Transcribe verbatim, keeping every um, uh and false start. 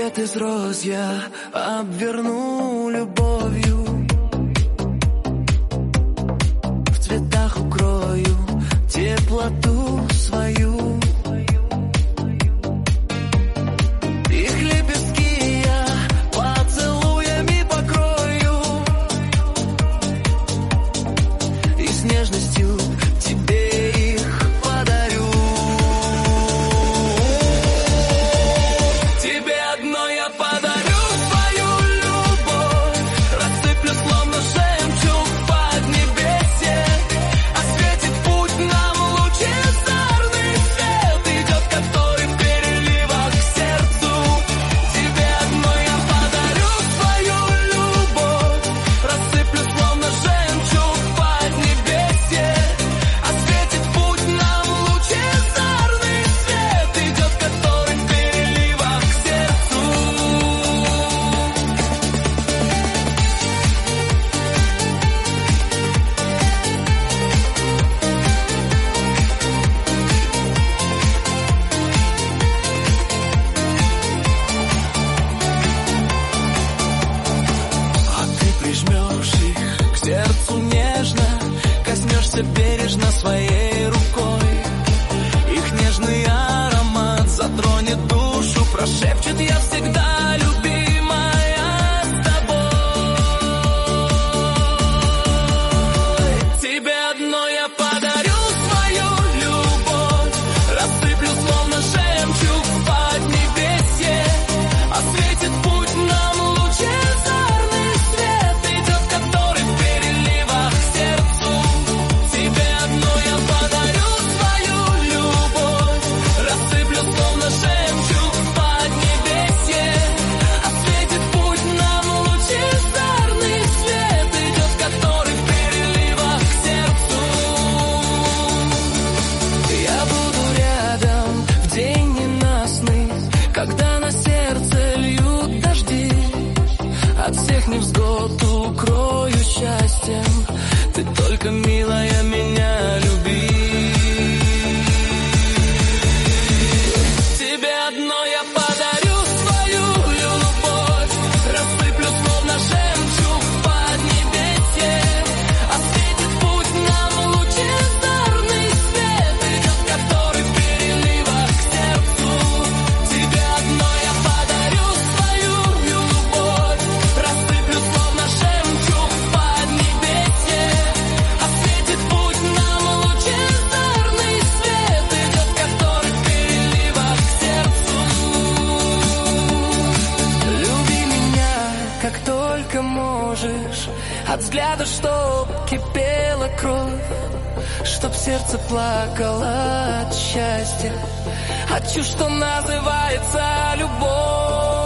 Букет из роз я обверну любовью, в цветах укрою теплоту свою. Их лепестки я поцелуями покрою и с нежностью тебе их подарю. Тебе одной я подарю свою любовь, рассыплю словно жемчуг поднебесье, осветит путь нам лучезарный свет, идет который в переливах к сердцу. Тебе одной я подарю свою любовь, рассыплю словно жемчуг поднебесье, осветит путь нам лучезарный свет, идет который в переливах к сердцу. А ты прижмешь их к сердцу нежно, коснешься бережно своей рукой. Их нежный аромат затронет душу, прошепчет: я всегда любимая с тобой. Тебе одной я подарю свою любовь, рассыплю словно жемчуг в поднебесье, осветит путь нам лучезарный свет, идет который в переливах к сердцу. Тебе одной я подарю свою любовь, рассыплю словно жемчуг в поднебесье, осветит путь нам лучезарный свет, идет который в переливах к сердцу. Я буду рядом в день ненастный, когда на сердце льют дожди, от всех невзгод укрою счастьем, ты только, милая, меня люби. Тебе одной я подарю свою любовь, рассыплю словно жемчуг в поднебесье, осветит путь нам лучезарный свет, идет который в переливах к сердцу. Тебе одной я подарю свою любовь, рассыплю словно жемчуг в поднебесье, осветит путь нам лучезарный свет, идет который в переливах к сердцу. Люби меня, как только можешь, от взгляда, чтоб кипела кровь, чтоб сердце плакало от счастья, от чувств, что называется любовь.